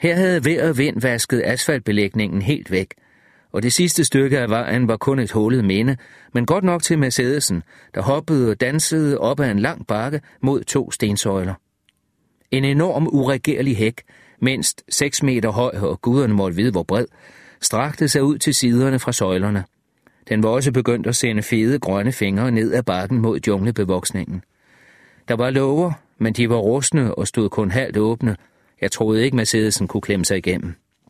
Her havde vejr og vind vasket asfaltbelægningen helt væk, og det sidste stykke af vejen var kun et hullet minde, men godt nok til Mercedesen, der hoppede og dansede op ad en lang bakke mod 2 stensøjler. En enorm uregerlig hæk, mindst 6 meter høj og guderne måtte vide hvor bred, strakte sig ud til siderne fra søjlerne. Den var også begyndt at sende fede grønne fingre ned ad bakken mod junglebevoksningen. Der var låger, men de var rustne og stod kun halvt åbne. Jeg troede ikke, Mercedesen kunne klemme sig igennem.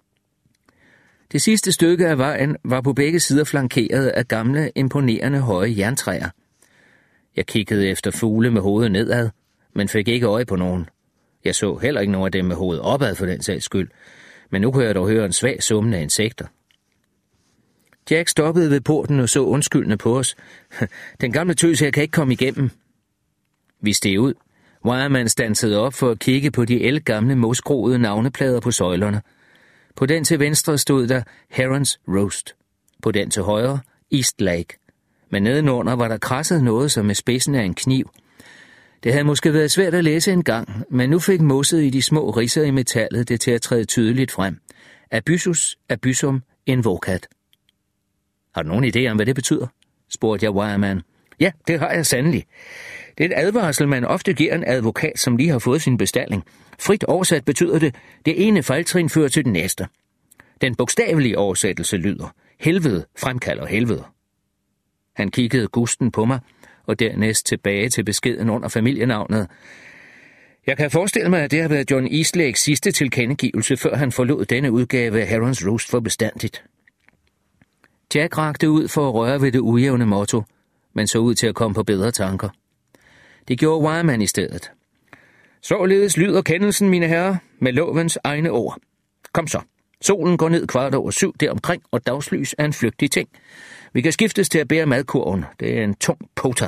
Det sidste stykke af vejen var på begge sider flankeret af gamle, imponerende høje jerntræer. Jeg kiggede efter fugle med hovedet nedad, men fik ikke øje på nogen. Jeg så heller ikke nogen af dem med hovedet opad for den sags skyld, men nu kunne jeg dog høre en svag summen af insekter. Jack stoppede ved porten og så undskyldende på os. Den gamle tøs her kan ikke komme igennem. Vi steg ud. Wireman standsede op for at kigge på de ældgamle mosgroede navneplader på søjlerne. På den til venstre stod der Heron's Roast. På den til højre East Lake. Men nedenunder var der krasset noget som med spidsen af en kniv. Det havde måske været svært at læse engang, men nu fik mosset i de små ridser i metallet det til at træde tydeligt frem. Abyssus abyssum invocat. Har du nogen idé om, hvad det betyder? Spurgte jeg Wireman. Ja, det har jeg sandelig. Det er et advarsel, man ofte giver en advokat, som lige har fået sin bestalling. Frit oversat betyder det ene fejltrin fører til den næste. Den bogstavelige oversættelse lyder, helvede fremkalder helvede. Han kiggede gusten på mig, og dernæst tilbage til beskeden under familienavnet. Jeg kan forestille mig, at det har været John Eastlakes sidste tilkendegivelse, før han forlod denne udgave af Heron's Roast for bestandigt. Jack rakte ud for at røre ved det ujævne motto, men så ud til at komme på bedre tanker. Det gjorde Wireman i stedet. Således lyder kendelsen, mine herrer, med lovens egne ord. Kom så. Solen går ned 7:15 deromkring, og dagslys er en flygtig ting. Vi kan skiftes til at bære madkurven. Det er en tung pota.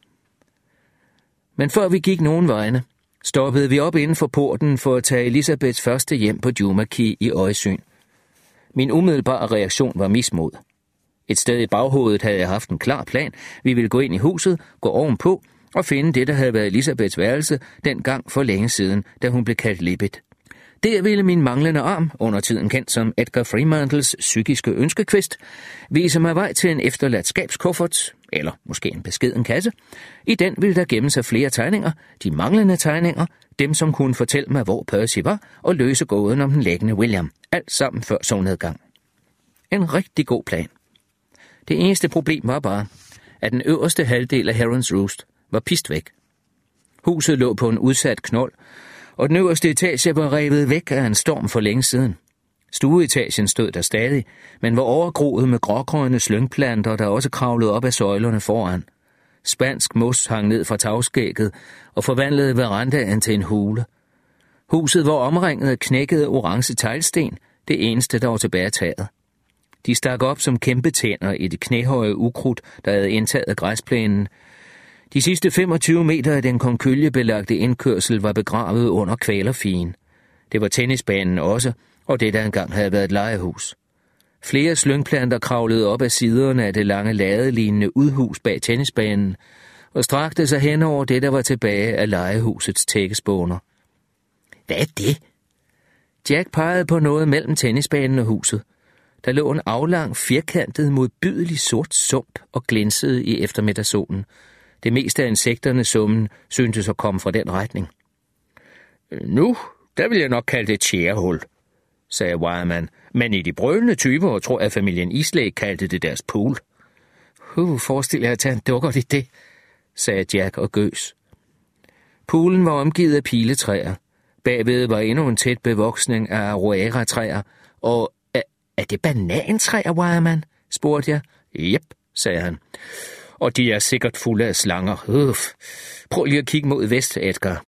Men før vi gik nogen vegne, stoppede vi op inden for porten for at tage Elisabeths første hjem på Juma Key i øjesyn. Min umiddelbare reaktion var mismod. Et sted i baghovedet havde jeg haft en klar plan. Vi ville gå ind i huset, gå ovenpå og finde det, der havde været Elisabeths værelse dengang for længe siden, da hun blev kaldt Libbet. Der ville min manglende arm, under tiden kendt som Edgar Fremantles psykiske ønskekvist, vise mig vej til en efterladt skabskuffert, eller måske en beskeden kasse. I den ville der gemme sig flere tegninger, de manglende tegninger, dem som kunne fortælle mig, hvor Percy var, og løse gåden om den læggende William, alt sammen før solnedgang. En rigtig god plan. Det eneste problem var bare, at den øverste halvdel af Heron's Roost var pist væk. Huset lå på en udsat knold, og den øverste etage var revet væk af en storm for længe siden. Stueetagen stod der stadig, men var overgroet med grågrønne slyngplanter, der også kravlede op af søjlerne foran. Spansk mos hang ned fra tagskægget og forvandlede verandaen til en hule. Huset var omringet af knækkede orange teglsten, det eneste, der var tilbage af taget. De stak op som kæmpe tænder i det knæhøje ukrudt, der havde indtaget græsplænen. De sidste 25 meter af den konkylliebelagte indkørsel var begravet under kvælerfien. Det var tennisbanen også, og det der engang havde været et legehus. Flere slyngplanter kravlede op ad siderne af det lange ladelignende udhus bag tennisbanen, og strakte sig hen over det, der var tilbage af legehusets tækkespåner. Hvad er det? Jack pegede på noget mellem tennisbanen og huset. Der lå en aflang, firkantet, modbydelig sort sump og glinsede i eftermiddagssolen. Det meste af insekternes summen syntes at komme fra den retning. Nu, der vil jeg nok kalde det et tjærehul, sagde Wireman, men i de brølende typer tror jeg, familien Eastlake kaldte det deres pool. Forestil jer at tage en dukkert i det, sagde Jack og gøs. Poolen var omgivet af piletræer. Bagved var endnu en tæt bevoksning af aroera-træer, og er det banantræer, Wireman? Spurgte jeg. Jep, sagde han. Og de er sikkert fulde af slanger. Prøv lige at kigge mod vest, Edgar.